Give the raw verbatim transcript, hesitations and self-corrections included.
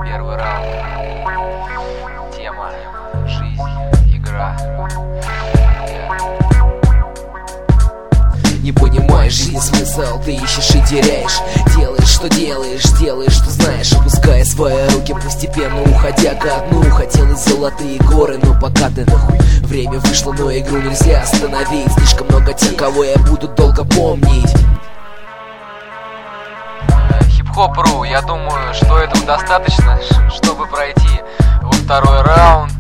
Первый раунд. Тема: жизнь, игра. Не понимаешь жизнь смысл, ты ищешь и теряешь. Делаешь, что делаешь, делаешь, что знаешь. Опуская свои руки, постепенно уходя ко дну. Хотелось золотые горы, но пока ты нахуй. Время вышло, но игру нельзя остановить. Слишком много тех, кого я буду долго помнить. Хип-хоп.ру, я думаю, что этого достаточно, чтобы пройти во второй раунд.